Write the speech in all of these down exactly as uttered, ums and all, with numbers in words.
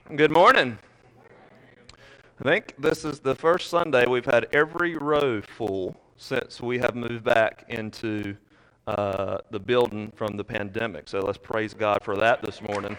Good morning. I think this is the first Sunday we've had every row full since we have moved back into uh, the building from the pandemic. So let's praise God for that this morning.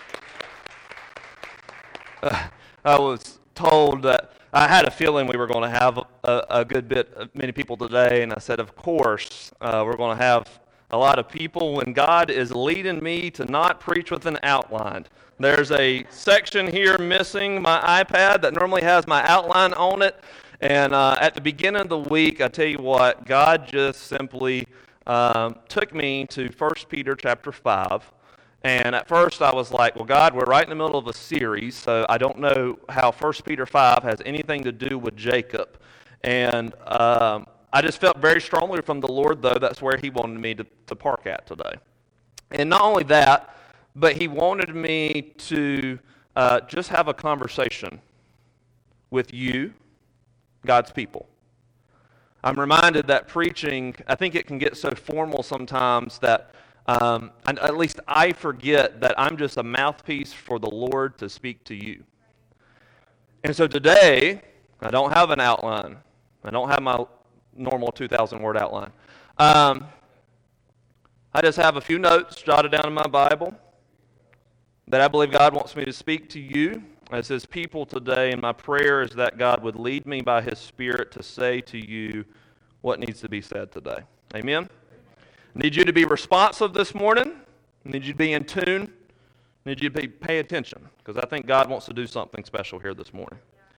Uh, I was told that I had a feeling we were going to have a, a good bit, of many people today, and I said, of course, uh, we're going to have a lot of people when God is leading me to not preach with an outline. There's a section here missing my iPad that normally has my outline on it, and uh, at the beginning of the week, I tell you what, God just simply um, took me to First Peter chapter five. And at first I was like, well, God, we're right in the middle of a series, so I don't know how First Peter five has anything to do with Jacob. And um, I just felt very strongly from the Lord, though, that's where he wanted me to, to park at today. And not only that, but he wanted me to uh, just have a conversation with you, God's people. I'm reminded that preaching, I think it can get so formal sometimes that Um, and at least I forget that I'm just a mouthpiece for the Lord to speak to you. And so today, I don't have an outline. I don't have my normal two thousand word outline. Um, I just have a few notes jotted down in my Bible that I believe God wants me to speak to you as His people today. And my prayer is that God would lead me by His Spirit to say to you what needs to be said today. Amen? I need you to be responsive this morning. I need you to be in tune. I need you to be, pay attention, because I think God wants to do something special here this morning.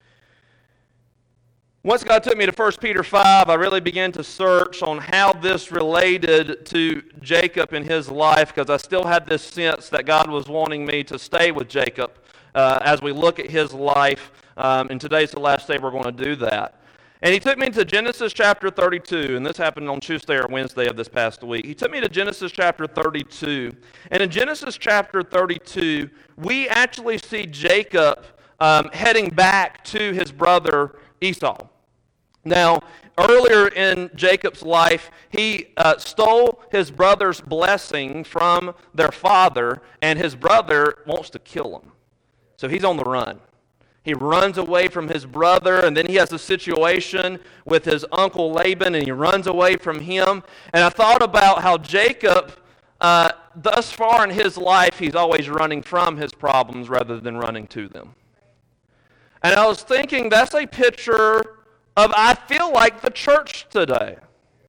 Once God took me to First Peter five, I really began to search on how this related to Jacob in his life, because I still had this sense that God was wanting me to stay with Jacob uh, as we look at his life. Um, and today's the last day we're going to do that. And he took me to Genesis chapter thirty-two, and this happened on Tuesday or Wednesday of this past week. He took me to Genesis chapter thirty-two, and in Genesis chapter thirty-two, we actually see Jacob um, heading back to his brother Esau. Now, earlier in Jacob's life, he uh, stole his brother's blessing from their father, and his brother wants to kill him. So he's on the run. He runs away from his brother, and then he has a situation with his uncle Laban, and he runs away from him. And I thought about how Jacob, uh, thus far in his life, he's always running from his problems rather than running to them. And I was thinking that's a picture of, I feel like, the church today.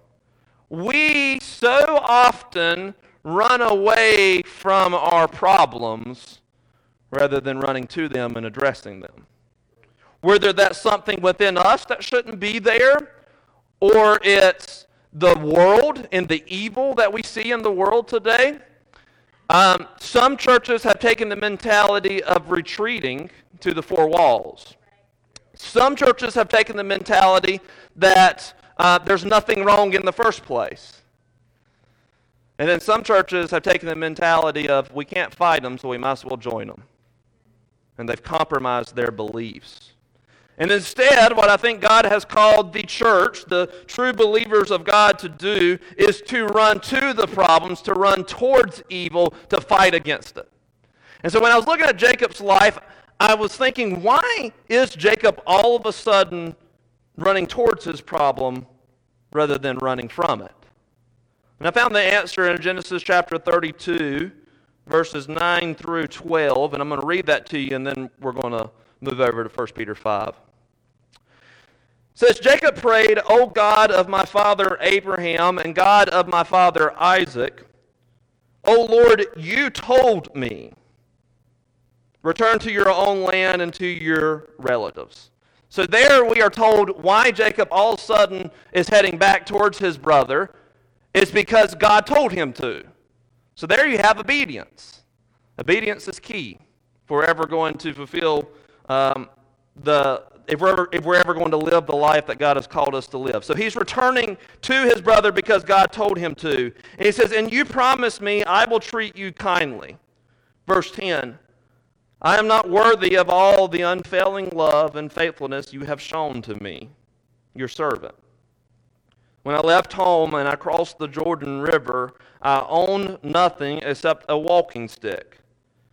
We so often run away from our problems rather than running to them and addressing them. Whether that's something within us that shouldn't be there, or it's the world and the evil that we see in the world today. Um, some churches have taken the mentality of retreating to the four walls. Some churches have taken the mentality that uh, there's nothing wrong in the first place. And then some churches have taken the mentality of, we can't fight them, so we might as well join them. And they've compromised their beliefs. And instead, what I think God has called the church, the true believers of God, to do is to run to the problems, to run towards evil, to fight against it. And so when I was looking at Jacob's life, I was thinking, why is Jacob all of a sudden running towards his problem rather than running from it? And I found the answer in Genesis chapter thirty-two, verses nine through twelve, and I'm going to read that to you, and then we're going to move over to First Peter five. It says, Jacob prayed, O God of my father Abraham and God of my father Isaac, O Lord, you told me, return to your own land and to your relatives. So there we are told why Jacob all of a sudden is heading back towards his brother. It's because God told him to. So there you have obedience. Obedience is key if we're ever going to fulfill um, the, if we're, ever, if we're ever going to live the life that God has called us to live. So he's returning to his brother because God told him to. And he says, and you promised me I will treat you kindly. Verse ten, I am not worthy of all the unfailing love and faithfulness you have shown to me, your servant. When I left home and I crossed the Jordan River, I owned nothing except a walking stick.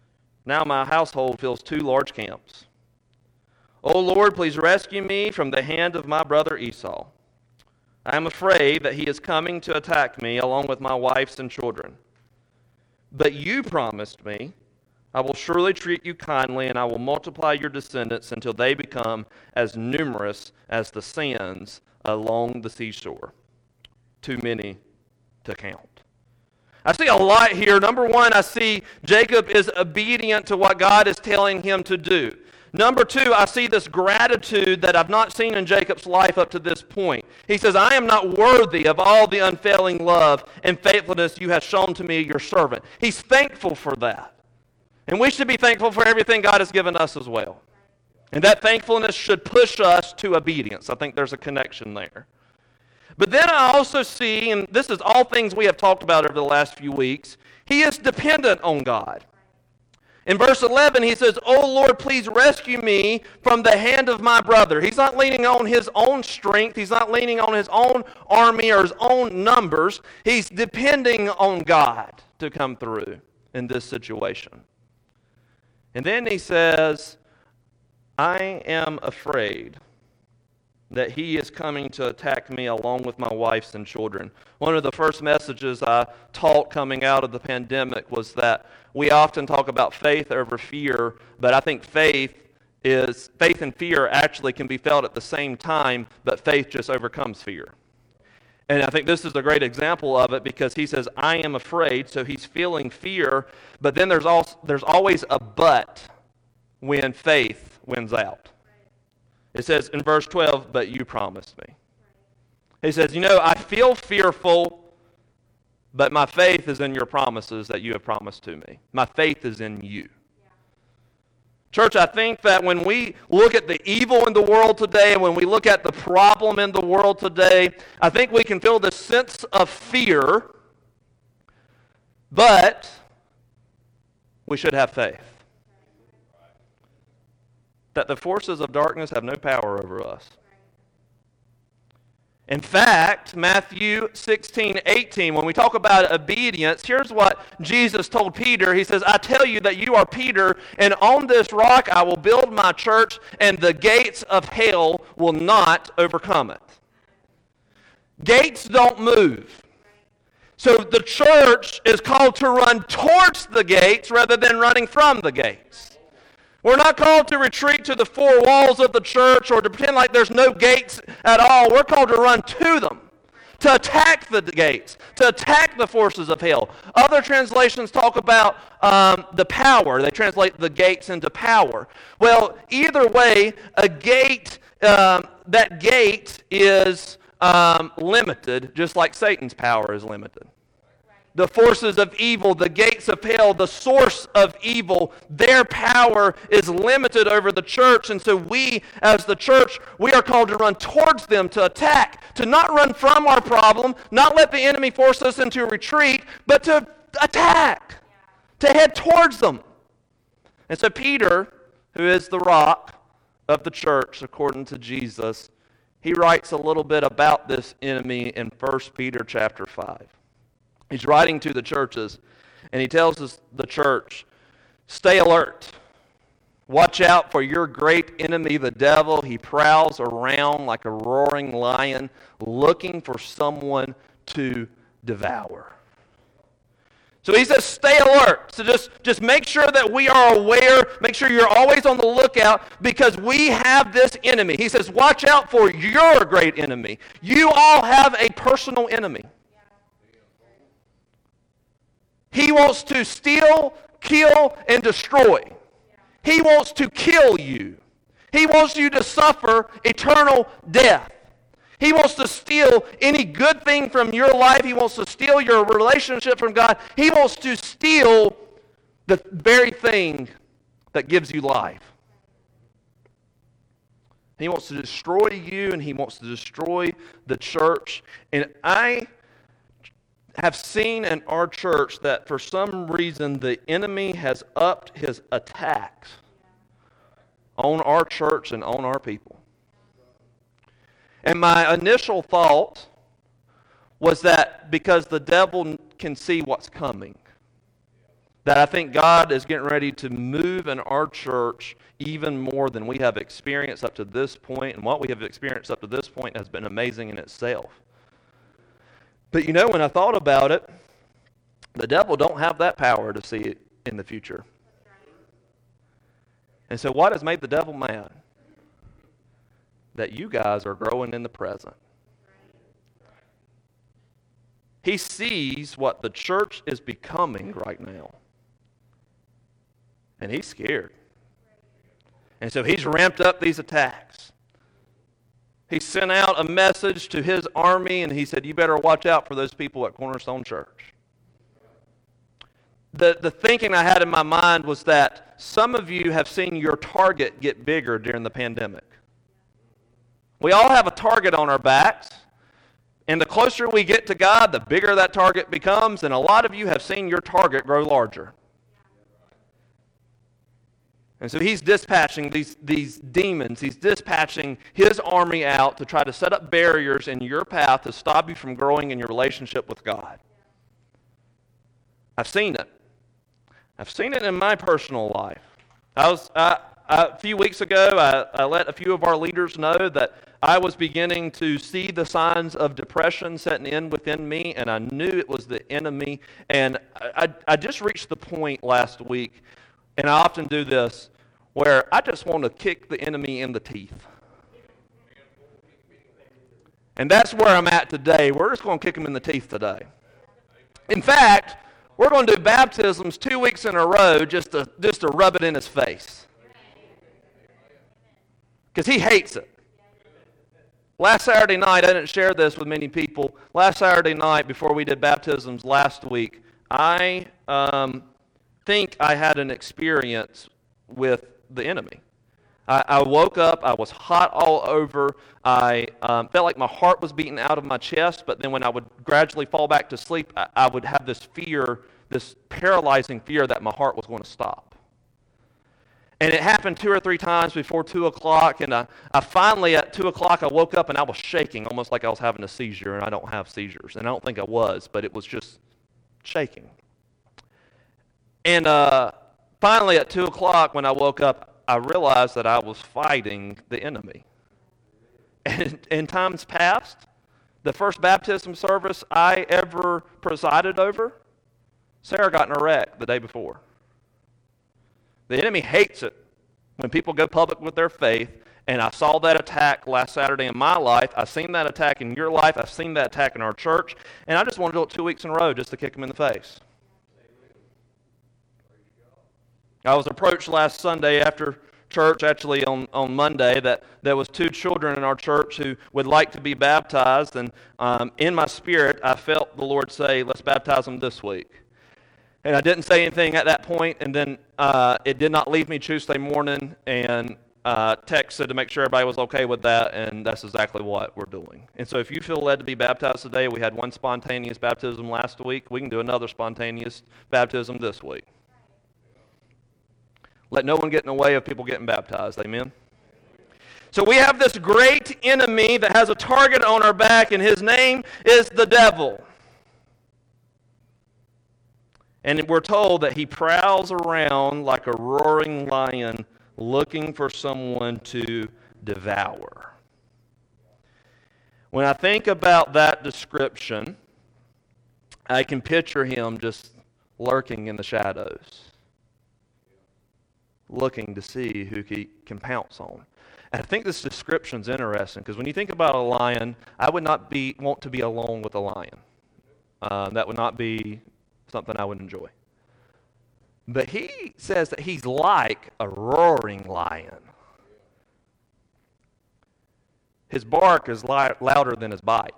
Now my household fills two large camps. O Lord, please rescue me from the hand of my brother Esau. I am afraid that he is coming to attack me along with my wives and children. But you promised me, I will surely treat you kindly, and I will multiply your descendants until they become as numerous as the sands along the seashore. Too many to count. I see a lot here. Number one, I see Jacob is obedient to what God is telling him to do. Number two, I see this gratitude that I've not seen in Jacob's life up to this point. He says, I am not worthy of all the unfailing love and faithfulness you have shown to me, your servant. He's thankful for that. And we should be thankful for everything God has given us as well. And that thankfulness should push us to obedience. I think there's a connection there. But then I also see, and this is all things we have talked about over the last few weeks, he is dependent on God. In verse eleven, he says, "O Lord, please rescue me from the hand of my brother." He's not leaning on his own strength. He's not leaning on his own army or his own numbers. He's depending on God to come through in this situation. And then he says, I am afraid that he is coming to attack me along with my wives and children. One of the first messages I taught coming out of the pandemic was that we often talk about faith over fear, but I think faith is faith and fear actually can be felt at the same time, but faith just overcomes fear. And I think this is a great example of it because he says, I am afraid, so he's feeling fear, but then there's also, there's always a but when faith wins out. It says in verse twelve, but you promised me. He says, you know, I feel fearful, but my faith is in your promises that you have promised to me. My faith is in you. Church, I think that when we look at the evil in the world today, when we look at the problem in the world today, I think we can feel this sense of fear, but we should have faith that the forces of darkness have no power over us. In fact, Matthew sixteen eighteen, when we talk about obedience, here's what Jesus told Peter. He says, I tell you that you are Peter, and on this rock I will build my church, and the gates of hell will not overcome it. Gates don't move. So the church is called to run towards the gates rather than running from the gates. We're not called to retreat to the four walls of the church or to pretend like there's no gates at all. We're called to run to them, to attack the gates, to attack the forces of hell. Other translations talk about um, the power. They translate the gates into power. Well, either way, a gate, um, that gate is um, limited, just like Satan's power is limited. The forces of evil, the gates of hell, the source of evil, their power is limited over the church. And so we, as the church, we are called to run towards them, to attack, to not run from our problem, not let the enemy force us into a retreat, but to attack, to head towards them. And so Peter, who is the rock of the church, according to Jesus, he writes a little bit about this enemy in First Peter chapter five. He's writing to the churches, and he tells us, the church, stay alert. Watch out for your great enemy, the devil. He prowls around like a roaring lion, looking for someone to devour. So he says, stay alert. So just, just make sure that we are aware. Make sure you're always on the lookout because we have this enemy. He says, watch out for your great enemy. You all have a personal enemy. He wants to steal, kill, and destroy. He wants to kill you. He wants you to suffer eternal death. He wants to steal any good thing from your life. He wants to steal your relationship from God. He wants to steal the very thing that gives you life. He wants to destroy you, and he wants to destroy the church. And I have seen in our church that for some reason the enemy has upped his attacks on our church and on our people. And my initial thought was that because the devil can see what's coming, that I think God is getting ready to move in our church even more than we have experienced up to this point, and what we have experienced up to this point has been amazing in itself. But you know, when I thought about it, the devil don't have that power to see it in the future. And so what has made the devil mad? That you guys are growing in the present. He sees what the church is becoming right now. And he's scared. And so he's ramped up these attacks. He sent out a message to his army, and he said, you better watch out for those people at Cornerstone Church. The, the thinking I had in my mind was that some of you have seen your target get bigger during the pandemic. We all have a target on our backs, and the closer we get to God, the bigger that target becomes, and a lot of you have seen your target grow larger. And so he's dispatching these, these demons, he's dispatching his army out to try to set up barriers in your path to stop you from growing in your relationship with God. I've seen it. I've seen it in my personal life. I was I, I, a few weeks ago, I, I let a few of our leaders know that I was beginning to see the signs of depression setting in within me, and I knew it was the enemy. And I, I, I just reached the point last week, and I often do this, where I just want to kick the enemy in the teeth. And that's where I'm at today. We're just going to kick him in the teeth today. In fact, we're going to do baptisms two weeks in a row just to, just to rub it in his face. Because he hates it. Last Saturday night, I didn't share this with many people. Last Saturday night, before we did baptisms last week, I um, think I had an experience with the enemy. I, I woke up, I was hot all over, I um, felt like my heart was beating out of my chest, but then when I would gradually fall back to sleep, I, I would have this fear, this paralyzing fear that my heart was going to stop. And it happened two or three times before two o'clock, and I, I finally, at two o'clock, I woke up and I was shaking, almost like I was having a seizure, and I don't have seizures, and I don't think I was, but it was just shaking. And uh, finally, at two o'clock, when I woke up, I realized that I was fighting the enemy. And in times past, the first baptism service I ever presided over, Sarah got in a wreck the day before. The enemy hates it when people go public with their faith, and I saw that attack last Saturday in my life. I've seen that attack in your life. I've seen that attack in our church, and I just want to do it two weeks in a row just to kick him in the face. I was approached last Sunday after church, actually on, on Monday, that there was two children in our church who would like to be baptized, and um, in my spirit, I felt the Lord say, let's baptize them this week. And I didn't say anything at that point, and then uh, it did not leave me Tuesday morning, and uh, texted to make sure everybody was okay with that, and that's exactly what we're doing. And so if you feel led to be baptized today, we had one spontaneous baptism last week, we can do another spontaneous baptism this week. Let no one get in the way of people getting baptized. Amen? So we have this great enemy that has a target on our back, and his name is the devil. And we're told that he prowls around like a roaring lion looking for someone to devour. When I think about that description, I can picture him just lurking in the shadows, looking to see who he can pounce on. And I think this description's interesting because when you think about a lion, I would not be want to be alone with a lion. Uh, that would not be something I would enjoy. But he says that he's like a roaring lion. His bark is li- louder than his bite.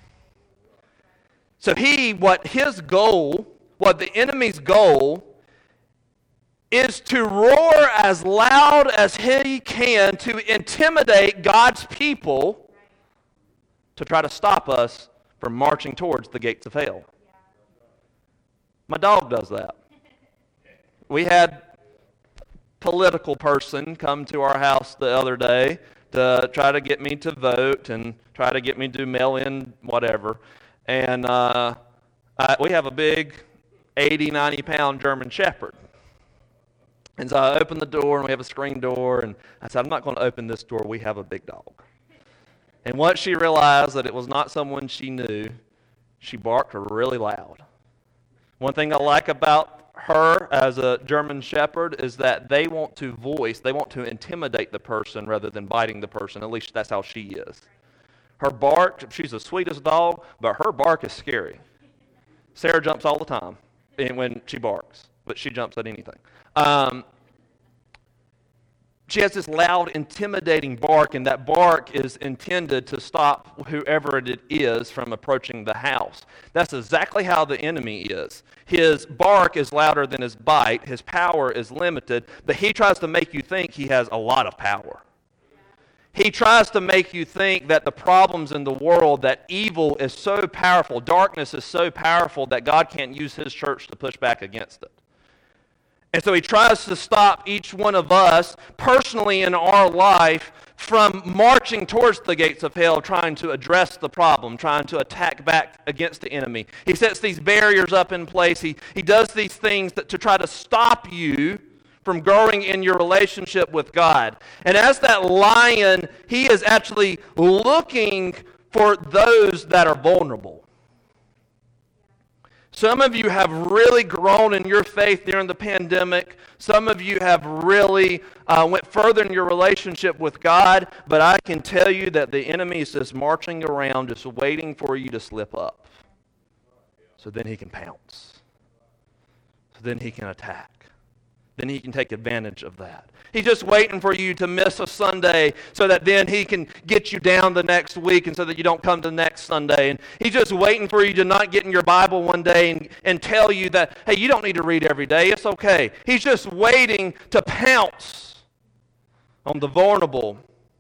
So he, what his goal, what the enemy's goal is to roar as loud as he can to intimidate God's people to try to stop us from marching towards the gates of hell. My dog does that. We had a political person come to our house the other day to try to get me to vote and try to get me to mail in whatever. And uh, I, we have a big eighty, ninety pound German Shepherd. And so I opened the door, and we have a screen door, and I said, I'm not going to open this door. We have a big dog. And once she realized that it was not someone she knew, she barked really loud. One thing I like about her as a German Shepherd is that they want to voice, they want to intimidate the person rather than biting the person. At least that's how she is. Her bark, she's the sweetest dog, but her bark is scary. Sarah jumps all the time when she barks, but she jumps at anything. Um, she has this loud, intimidating bark, and that bark is intended to stop whoever it is from approaching the house. That's exactly how the enemy is. His bark is louder than his bite. His power is limited, but he tries to make you think he has a lot of power. He tries to make you think that the problems in the world, that evil is so powerful, darkness is so powerful that God can't use his church to push back against it. And so he tries to stop each one of us personally in our life from marching towards the gates of hell, trying to address the problem, trying to attack back against the enemy. He sets these barriers up in place. He, he does these things that, to try to stop you from growing in your relationship with God. And as that lion, he is actually looking for those that are vulnerable. Some of you have really grown in your faith during the pandemic. Some of you have really uh, went further in your relationship with God. But I can tell you that the enemy is just marching around, just waiting for you to slip up. So then he can pounce. So then he can attack. Then he can take advantage of that. He's just waiting for you to miss a Sunday so that then he can get you down the next week and so that you don't come to the next Sunday. And he's just waiting for you to not get in your Bible one day and, and tell you that, hey, you don't need to read every day. It's okay. He's just waiting to pounce on the vulnerable,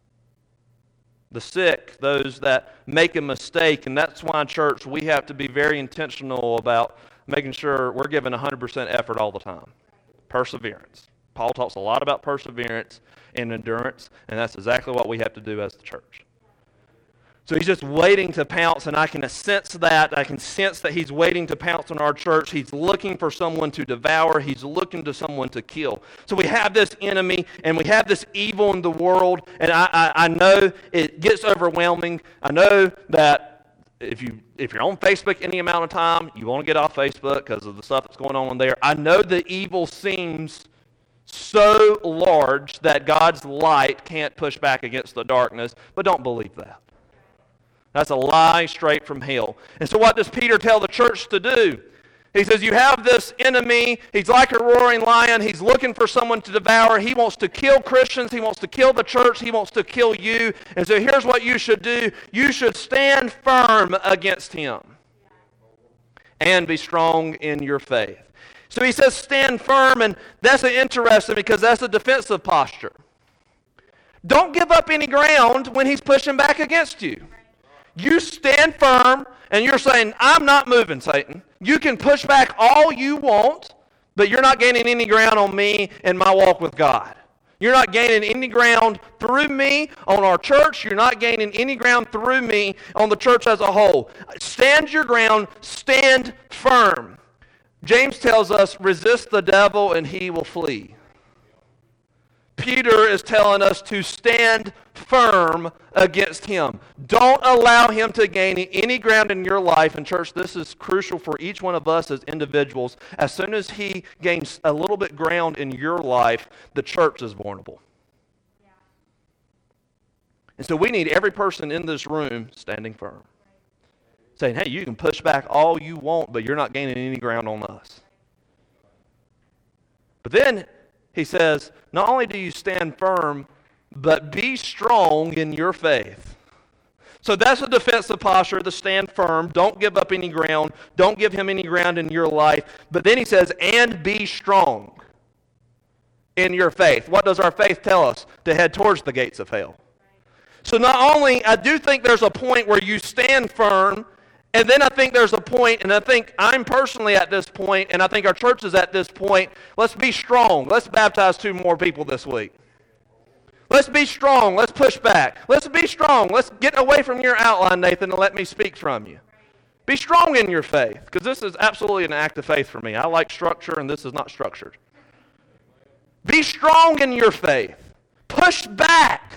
the sick, those that make a mistake. And that's why, church, we have to be very intentional about making sure we're giving one hundred percent effort all the time. Perseverance. Paul talks a lot about perseverance and endurance, and that's exactly what we have to do as the church. So he's just waiting to pounce, and I can sense that. I can sense that he's waiting to pounce on our church. He's looking for someone to devour. He's looking to someone to kill. So we have this enemy, and we have this evil in the world, and I, I, I know it gets overwhelming. I know that If, you, if you're on Facebook any amount of time, you want to get off Facebook because of the stuff that's going on there. I know the evil seems so large that God's light can't push back against the darkness, but don't believe that. That's a lie straight from hell. And so what does Peter tell the church to do? He says, you have this enemy. He's like a roaring lion. He's looking for someone to devour. He wants to kill Christians. He wants to kill the church. He wants to kill you. And so here's what you should do. You should stand firm against him and be strong in your faith. So he says stand firm, and that's interesting because that's a defensive posture. Don't give up any ground when he's pushing back against you. You stand firm, and you're saying, I'm not moving, Satan. You can push back all you want, but you're not gaining any ground on me and my walk with God. You're not gaining any ground through me on our church. You're not gaining any ground through me on the church as a whole. Stand your ground. Stand firm. James tells us, resist the devil and he will flee. Peter is telling us to stand firm against him. Don't allow him to gain any ground in your life. And church, this is crucial for each one of us as individuals. As soon as he gains a little bit ground in your life, the church is vulnerable. Yeah. And so we need every person in this room standing firm. Saying, hey, you can push back all you want, but you're not gaining any ground on us. But then he says, not only do you stand firm, but be strong in your faith. So that's a defensive posture, to stand firm. Don't give up any ground. Don't give him any ground in your life. But then he says, and be strong in your faith. What does our faith tell us? To head towards the gates of hell. So not only, I do think there's a point where you stand firm, and then I think there's a point, and I think I'm personally at this point, and I think our church is at this point. Let's be strong. Let's baptize two more people this week. Let's be strong. Let's push back. Let's be strong. Let's get away from your outline, Nathan, and let me speak from you. Be strong in your faith, because this is absolutely an act of faith for me. I like structure, and this is not structured. Be strong in your faith. Push back.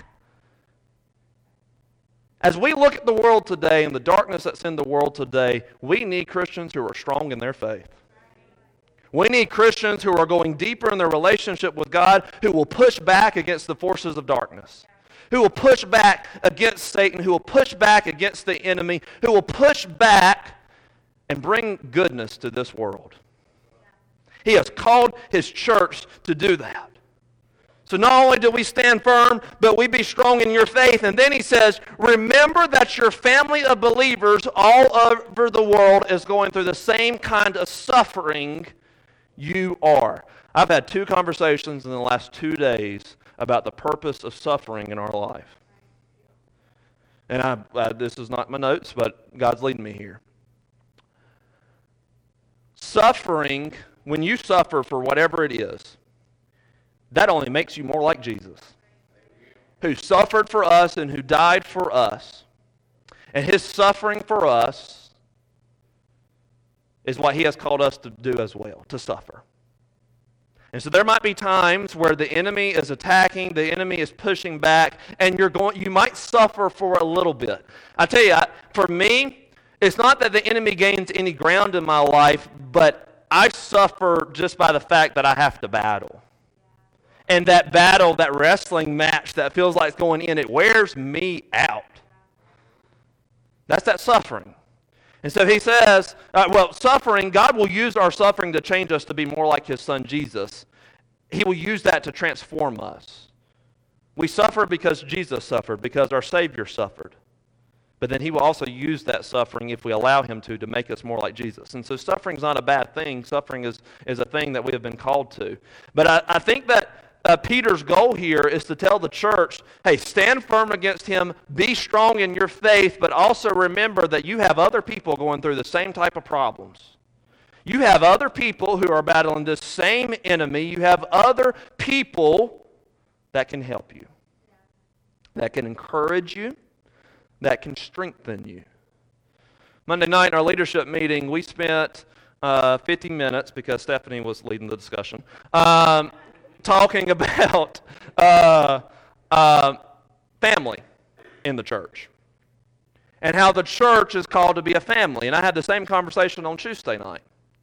As we look at the world today and the darkness that's in the world today, we need Christians who are strong in their faith. We need Christians who are going deeper in their relationship with God, who will push back against the forces of darkness, who will push back against Satan, who will push back against the enemy, who will push back and bring goodness to this world. He has called his church to do that. So not only do we stand firm, but we be strong in your faith. And then he says, remember that your family of believers all over the world is going through the same kind of suffering you are. I've had two conversations in the last two days about the purpose of suffering in our life. And I, uh, this is not my notes, but God's leading me here. Suffering, when you suffer for whatever it is, that only makes you more like Jesus, who suffered for us and who died for us. And his suffering for us is what he has called us to do as well, to suffer. And so there might be times where the enemy is attacking, the enemy is pushing back, and you're going. You might suffer for a little bit. I tell you, I, for me, it's not that the enemy gains any ground in my life, but I suffer just by the fact that I have to battle. And that battle, that wrestling match that feels like it's going in, it wears me out. That's that suffering. And so he says, uh, well, suffering, God will use our suffering to change us to be more like his son Jesus. He will use that to transform us. We suffer because Jesus suffered, because our Savior suffered. But then he will also use that suffering, if we allow him to, to make us more like Jesus. And so suffering is not a bad thing. Suffering is, is a thing that we have been called to. But I, I think that Uh, Peter's goal here is to tell the church, hey, stand firm against him, be strong in your faith, but also remember that you have other people going through the same type of problems. You have other people who are battling this same enemy. You have other people that can help you, that can encourage you, that can strengthen you. Monday night in our leadership meeting, we spent uh, fifty minutes, because Stephanie was leading the discussion, um, talking about uh, uh, family in the church and how the church is called to be a family. And I had the same conversation on Tuesday night.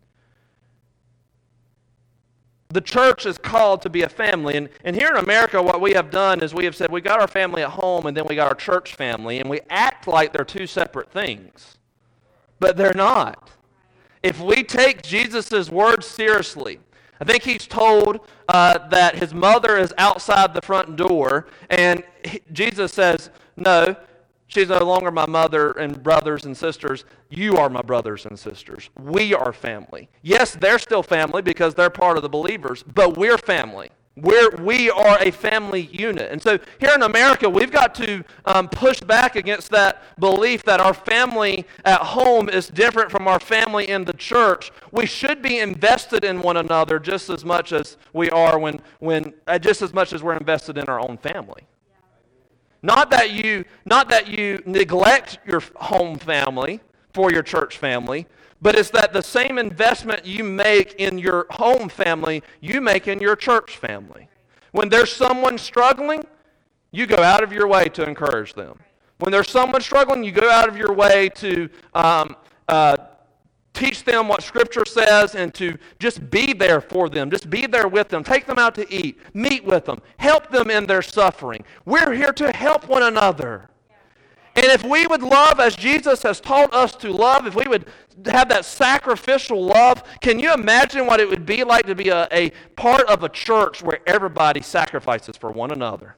The church is called to be a family. And, and here in America, what we have done is we have said we got our family at home and then we got our church family, and we act like they're two separate things. But they're not. If we take Jesus' words seriously, I think he's told uh, that his mother is outside the front door, and he, Jesus says, no, she's no longer my mother and brothers and sisters. You are my brothers and sisters. We are family. Yes, they're still family because they're part of the believers, but we're family. We're, we are a family unit. And so here in America, we've got to um, push back against that belief that our family at home is different from our family in the church. We should be invested in one another just as much as we are when, when uh, just as much as we're invested in our own family. Not that you, not that you neglect your home family for your church family, but it's that the same investment you make in your home family, you make in your church family. When there's someone struggling, you go out of your way to encourage them. When there's someone struggling, you go out of your way to um, uh, teach them what Scripture says and to just be there for them. Just be there with them. Take them out to eat. Meet with them. Help them in their suffering. We're here to help one another. And if we would love as Jesus has taught us to love, if we would have that sacrificial love, can you imagine what it would be like to be a, a part of a church where everybody sacrifices for one another?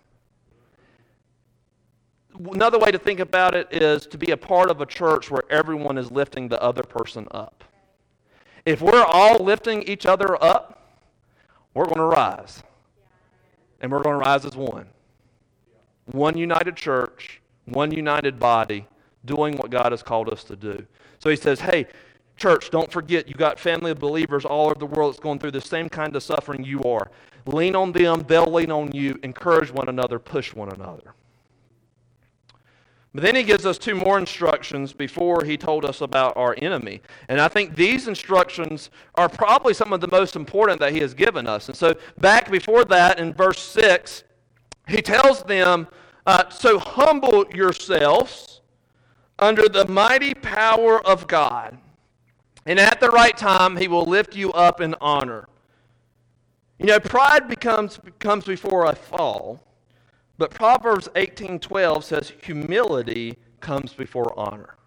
Another way to think about it is to be a part of a church where everyone is lifting the other person up. If we're all lifting each other up, we're going to rise. And we're going to rise as one. One united church, one united body, doing what God has called us to do. So he says, hey, church, don't forget, you got family of believers all over the world that's going through the same kind of suffering you are. Lean on them, they'll lean on you. Encourage one another, push one another. But then he gives us two more instructions before he told us about our enemy. And I think these instructions are probably some of the most important that he has given us. And so back before that in verse six, he tells them, uh, so humble yourselves under the mighty power of God. And at the right time, he will lift you up in honor. You know, pride becomes comes before a fall. But Proverbs eighteen twelve says humility comes before honor.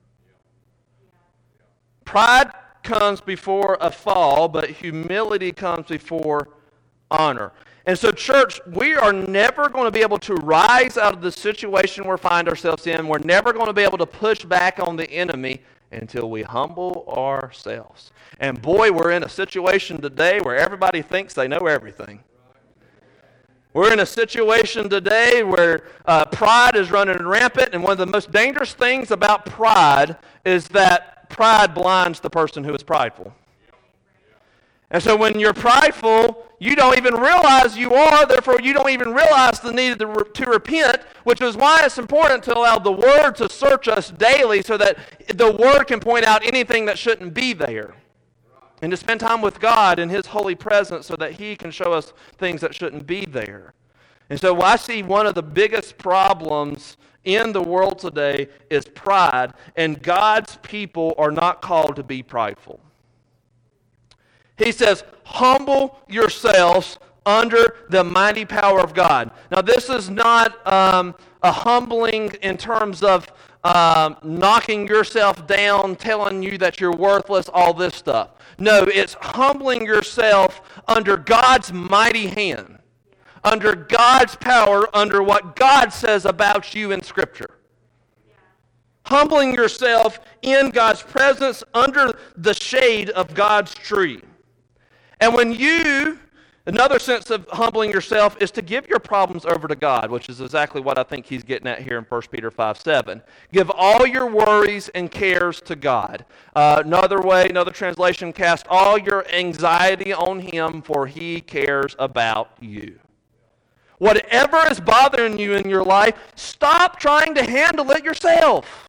Pride comes before a fall, but humility comes before honor. And so, church, we are never going to be able to rise out of the situation we find ourselves in. We're never going to be able to push back on the enemy until we humble ourselves. And boy, we're in a situation today where everybody thinks they know everything. We're in a situation today where uh, pride is running rampant, and one of the most dangerous things about pride is that pride blinds the person who is prideful. And so when you're prideful, you don't even realize you are, therefore you don't even realize the need to, re- to repent, which is why it's important to allow the Word to search us daily so that the Word can point out anything that shouldn't be there. And to spend time with God in His holy presence so that He can show us things that shouldn't be there. And so I see one of the biggest problems in the world today is pride, and God's people are not called to be prideful. He says, humble yourselves under the mighty power of God. Now this is not um, a humbling in terms of um, knocking yourself down, telling you that you're worthless, all this stuff. No, it's humbling yourself under God's mighty hand, under God's power, under what God says about you in Scripture. Yeah. Humbling yourself in God's presence under the shade of God's tree. And when you, another sense of humbling yourself is to give your problems over to God, which is exactly what I think he's getting at here in First Peter five seven. Give all your worries and cares to God. Uh, another way, another translation, cast all your anxiety on Him, for He cares about you. Whatever is bothering you in your life, stop trying to handle it yourself.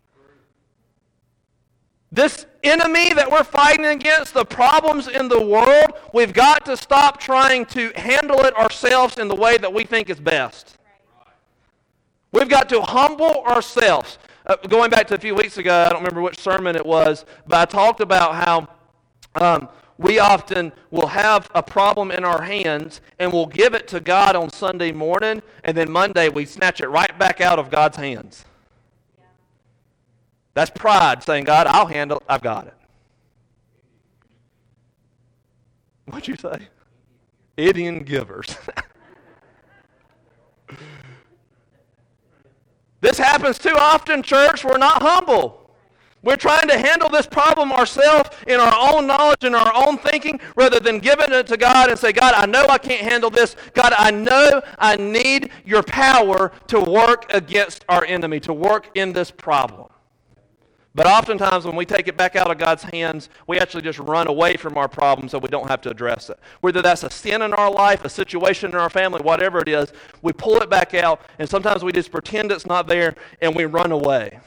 This enemy that we're fighting against, the problems in the world, we've got to stop trying to handle it ourselves in the way that we think is best. We've got to humble ourselves. Uh, going back to a few weeks ago, I don't remember which sermon it was, but I talked about how um, we often will have a problem in our hands and we'll give it to God on Sunday morning, and then Monday we snatch it right back out of God's hands. That's pride saying, God, I'll handle it. I've got it. What'd you say? Indian givers. This happens too often, church. We're not humble. We're trying to handle this problem ourselves in our own knowledge and our own thinking rather than giving it to God and say, God, I know I can't handle this. God, I know I need your power to work against our enemy, to work in this problem. But oftentimes when we take it back out of God's hands, we actually just run away from our problem so we don't have to address it. Whether that's a sin in our life, a situation in our family, whatever it is, we pull it back out, and sometimes we just pretend it's not there, and we run away.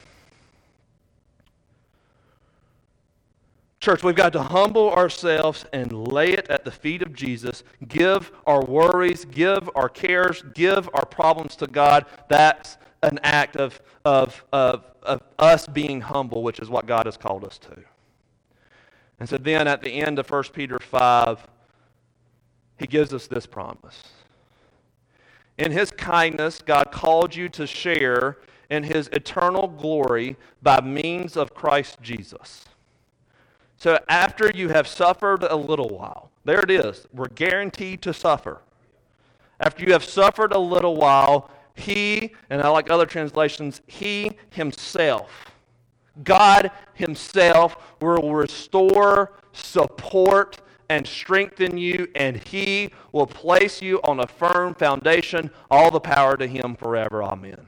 Church, we've got to humble ourselves and lay it at the feet of Jesus, give our worries, give our cares, give our problems to God. That's an act of, of, of, of us being humble, which is what God has called us to. And so then at the end of First Peter five, he gives us this promise. In His kindness, God called you to share in His eternal glory by means of Christ Jesus. So after you have suffered a little while, there it is, we're guaranteed to suffer. After you have suffered a little while, He, and I like other translations, He Himself, God Himself will restore, support, and strengthen you, and He will place you on a firm foundation. All the power to Him forever. Amen.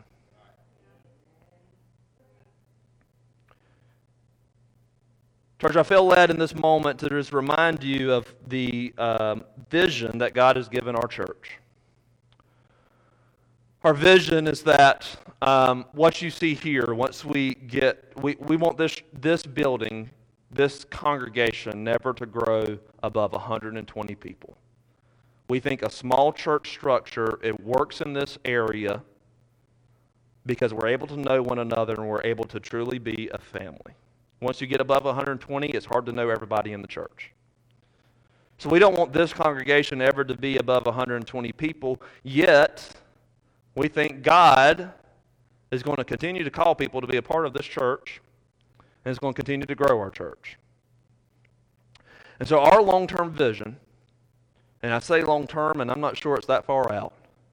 Church, I feel led in this moment to just remind you of the um, vision that God has given our church. Our vision is that um, what you see here, once we get, we, we want this, this building, this congregation never to grow above one hundred twenty people. We think a small church structure, it works in this area because we're able to know one another and we're able to truly be a family. Once you get above one hundred twenty, it's hard to know everybody in the church. So we don't want this congregation ever to be above one hundred twenty people, yet we think God is going to continue to call people to be a part of this church and is going to continue to grow our church. And so our long-term vision, and I say long-term and I'm not sure it's that far out,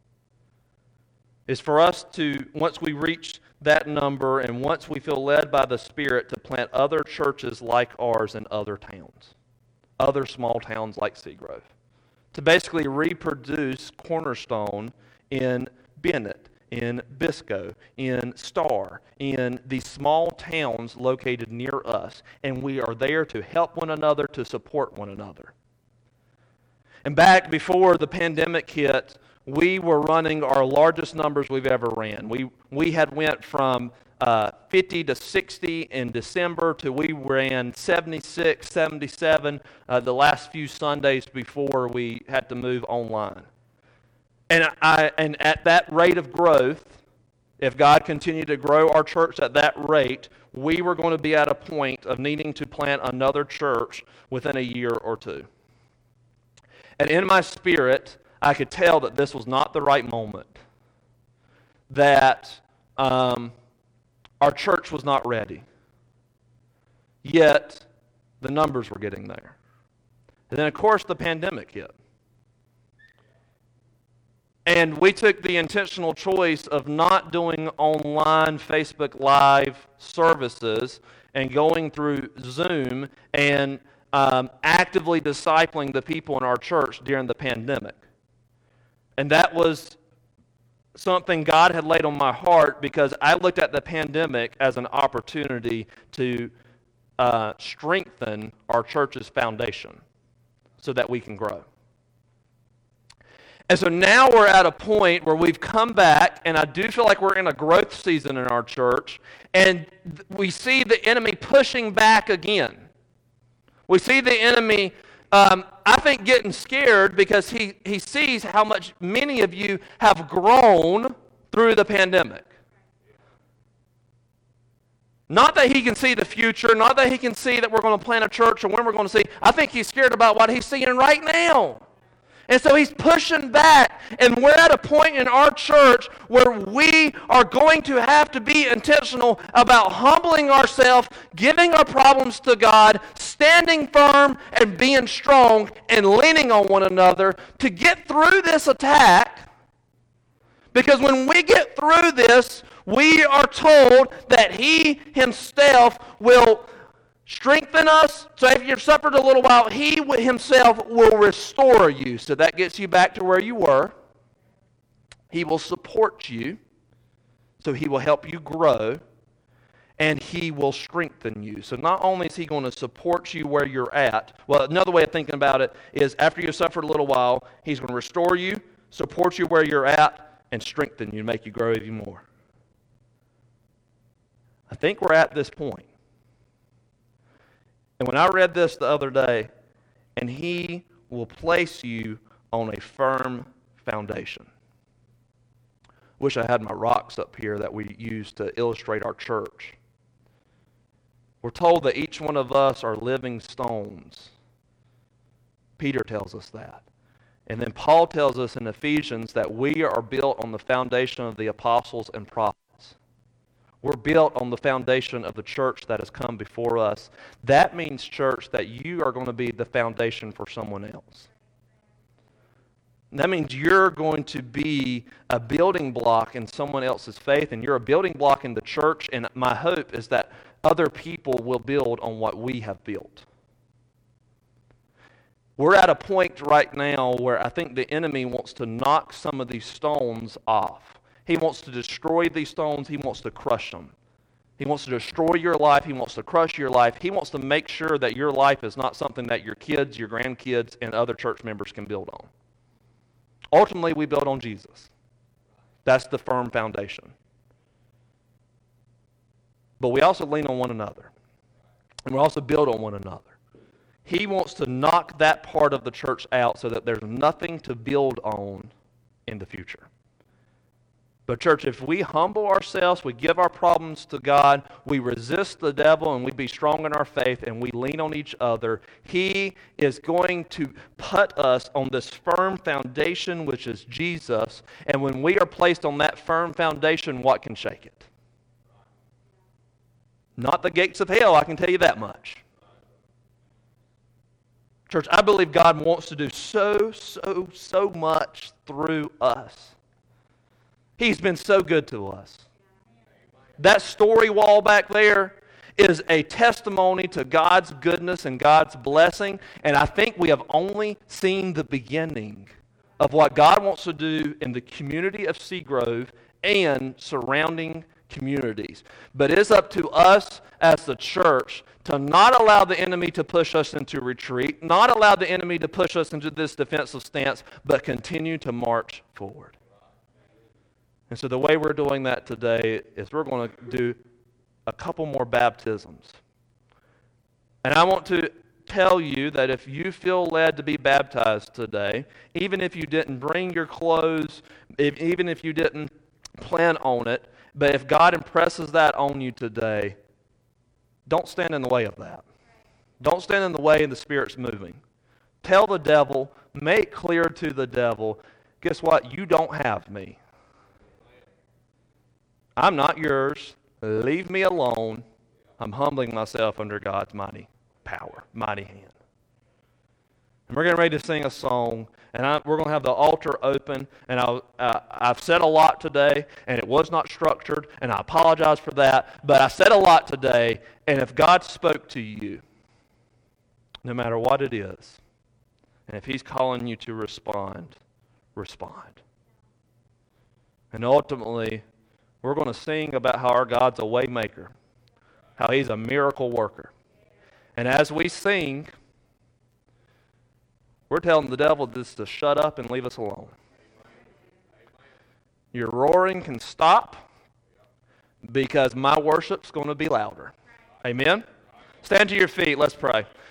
is for us to, once we reach that number and once we feel led by the Spirit, to plant other churches like ours in other towns, other small towns like Seagrove, to basically reproduce Cornerstone in Bennett, in Biscoe, in Star, in these small towns located near us. And we are there to help one another, to support one another. And back before the pandemic hit, we were running our largest numbers we've ever ran. We we had went from uh, fifty to sixty in December to we ran seventy-six, seventy-seven uh, the last few Sundays before we had to move online. And I and at that rate of growth, if God continued to grow our church at that rate, we were going to be at a point of needing to plant another church within a year or two. And in my spirit, I could tell that this was not the right moment, that um, our church was not ready. Yet, the numbers were getting there. And then, of course, the pandemic hit. And we took the intentional choice of not doing online Facebook Live services and going through Zoom and um, actively discipling the people in our church during the pandemic. And that was something God had laid on my heart because I looked at the pandemic as an opportunity to uh, strengthen our church's foundation so that we can grow. And so now we're at a point where we've come back, and I do feel like we're in a growth season in our church, and we see the enemy pushing back again. We see the enemy, um, I think, getting scared because he, he sees how much many of you have grown through the pandemic. Not that he can see the future, not that he can see that we're going to plant a church or when we're going to see. I think he's scared about what he's seeing right now. And so he's pushing back, and we're at a point in our church where we are going to have to be intentional about humbling ourselves, giving our problems to God, standing firm and being strong and leaning on one another to get through this attack. Because when we get through this, we are told that he himself will strengthen us. So if you've suffered a little while, he himself will restore you. So that gets you back to where you were. He will support you. So he will help you grow. And he will strengthen you. So not only is he going to support you where you're at, well, another way of thinking about it is after you've suffered a little while, he's going to restore you, support you where you're at, and strengthen you, make you grow even more. I think we're at this point. And when I read this the other day, and he will place you on a firm foundation. Wish I had my rocks up here that we use to illustrate our church. We're told that each one of us are living stones. Peter tells us that. And then Paul tells us in Ephesians that we are built on the foundation of the apostles and prophets. We're built on the foundation of the church that has come before us. That means, church, that you are going to be the foundation for someone else. That means you're going to be a building block in someone else's faith, and you're a building block in the church, and my hope is that other people will build on what we have built. We're at a point right now where I think the enemy wants to knock some of these stones off. He wants to destroy these stones. He wants to crush them. He wants to destroy your life. He wants to crush your life. He wants to make sure that your life is not something that your kids, your grandkids, and other church members can build on. Ultimately, we build on Jesus. That's the firm foundation. But we also lean on one another. And we also build on one another. He wants to knock that part of the church out so that there's nothing to build on in the future. But church, if we humble ourselves, we give our problems to God, we resist the devil, and we be strong in our faith, and we lean on each other, He is going to put us on this firm foundation, which is Jesus. And when we are placed on that firm foundation, what can shake it? Not the gates of hell, I can tell you that much. Church, I believe God wants to do so, so, so much through us. He's been so good to us. That story wall back there is a testimony to God's goodness and God's blessing, and I think we have only seen the beginning of what God wants to do in the community of Seagrove and surrounding communities. But it's up to us as the church to not allow the enemy to push us into retreat, not allow the enemy to push us into this defensive stance, but continue to march forward. And so the way we're doing that today is we're going to do a couple more baptisms. And I want to tell you that if you feel led to be baptized today, even if you didn't bring your clothes, if, even if you didn't plan on it, but if God impresses that on you today, don't stand in the way of that. Don't stand in the way of the Spirit's moving. Tell the devil, make clear to the devil, guess what? You don't have me. I'm not yours. Leave me alone. I'm humbling myself under God's mighty power, mighty hand. And we're getting ready to sing a song, and I, we're going to have the altar open. And I, uh, I've said a lot today, and it was not structured, and I apologize for that. But I said a lot today, and if God spoke to you, no matter what it is, and if He's calling you to respond, respond. And ultimately, we're going to sing about how our God's a way maker, how He's a miracle worker. And as we sing, we're telling the devil just to shut up and leave us alone. Your roaring can stop because my worship's going to be louder. Amen? Stand to your feet. Let's pray.